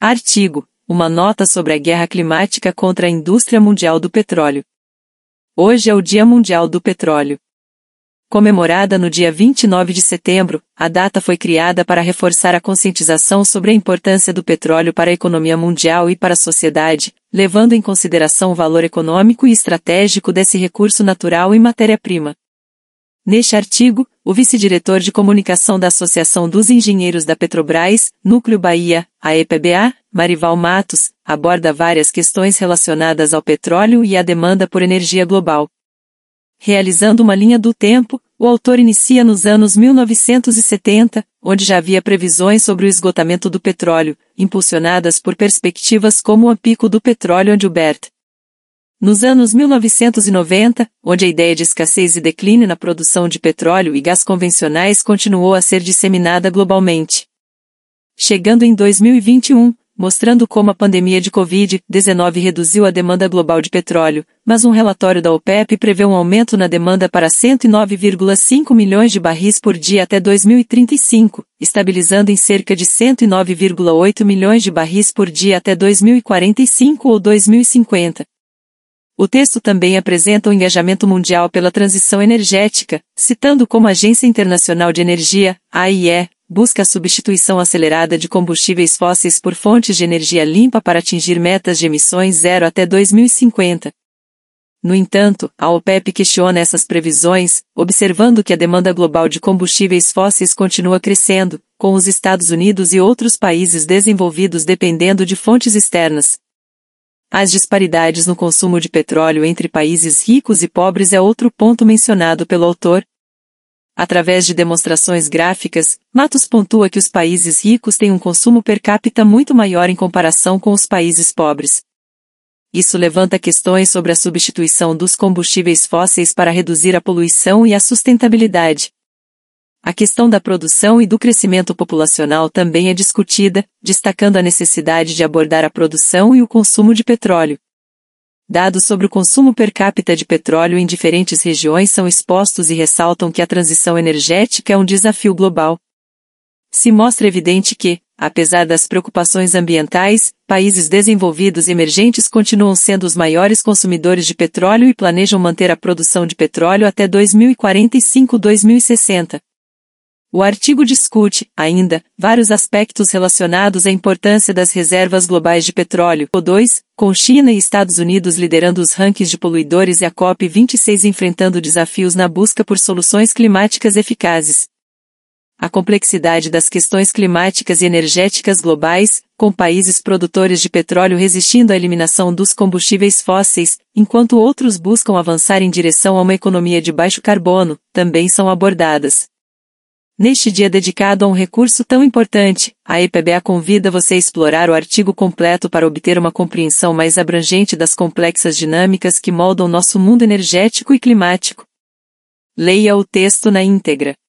Artigo: uma nota sobre a guerra climática contra a indústria mundial do petróleo. Hoje é o Dia Mundial do Petróleo. Comemorada no dia 29 de setembro, a data foi criada para reforçar a conscientização sobre a importância do petróleo para a economia mundial e para a sociedade, levando em consideração o valor econômico e estratégico desse recurso natural e matéria-prima. Neste artigo, o vice-diretor de comunicação da Associação dos Engenheiros da Petrobras, Núcleo Bahia, a EPBA, Marival Matos, aborda várias questões relacionadas ao petróleo e à demanda por energia global. Realizando uma linha do tempo, o autor inicia nos anos 1970, onde já havia previsões sobre o esgotamento do petróleo, impulsionadas por perspectivas como o pico do petróleo de Hubert. Nos anos 1990, onde a ideia de escassez e declínio na produção de petróleo e gás convencionais continuou a ser disseminada globalmente. Chegando em 2021, mostrando como a pandemia de Covid-19 reduziu a demanda global de petróleo, mas um relatório da OPEP prevê um aumento na demanda para 109,5 milhões de barris por dia até 2035, estabilizando em cerca de 109,8 milhões de barris por dia até 2045 ou 2050. O texto também apresenta o engajamento mundial pela transição energética, citando como a Agência Internacional de Energia, AIE, busca a substituição acelerada de combustíveis fósseis por fontes de energia limpa para atingir metas de emissões zero até 2050. No entanto, a OPEP questiona essas previsões, observando que a demanda global de combustíveis fósseis continua crescendo, com os Estados Unidos e outros países desenvolvidos dependendo de fontes externas. As disparidades no consumo de petróleo entre países ricos e pobres é outro ponto mencionado pelo autor. Através de demonstrações gráficas, Matos pontua que os países ricos têm um consumo per capita muito maior em comparação com os países pobres. Isso levanta questões sobre a substituição dos combustíveis fósseis para reduzir a poluição e a sustentabilidade. A questão da produção e do crescimento populacional também é discutida, destacando a necessidade de abordar a produção e o consumo de petróleo. Dados sobre o consumo per capita de petróleo em diferentes regiões são expostos e ressaltam que a transição energética é um desafio global. Se mostra evidente que, apesar das preocupações ambientais, países desenvolvidos e emergentes continuam sendo os maiores consumidores de petróleo e planejam manter a produção de petróleo até 2045-2060. O artigo discute, ainda, vários aspectos relacionados à importância das reservas globais de petróleo, O2, com China e Estados Unidos liderando os rankings de poluidores e a COP26 enfrentando desafios na busca por soluções climáticas eficazes. A complexidade das questões climáticas e energéticas globais, com países produtores de petróleo resistindo à eliminação dos combustíveis fósseis, enquanto outros buscam avançar em direção a uma economia de baixo carbono, também são abordadas. Neste dia dedicado a um recurso tão importante, a EPBA convida você a explorar o artigo completo para obter uma compreensão mais abrangente das complexas dinâmicas que moldam nosso mundo energético e climático. Leia o texto na íntegra.